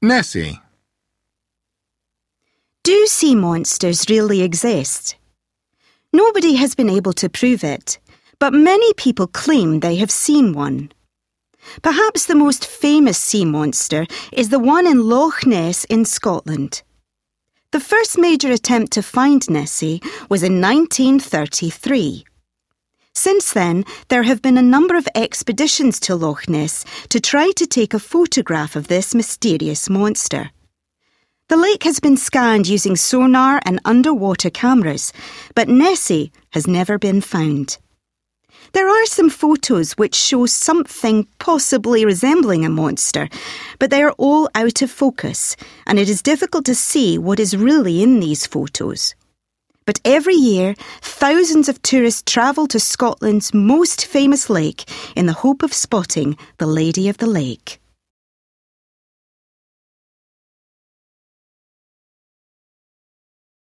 Nessie. Do sea monsters really exist? Nobody has been able to prove it, but many people claim they have seen one. Perhaps the most famous sea monster is the one in Loch Ness in Scotland. The first major attempt to find Nessie was in 1933. Since then, there have been a number of expeditions to Loch Ness to try to take a photograph of this mysterious monster. The lake has been scanned using sonar and underwater cameras, but Nessie has never been found. There are some photos which show something possibly resembling a monster, but they are all out of focus, and it is difficult to see what is really in these photos. But every year, thousands of tourists travel to Scotland's most famous lake in the hope of spotting the Lady of the Lake.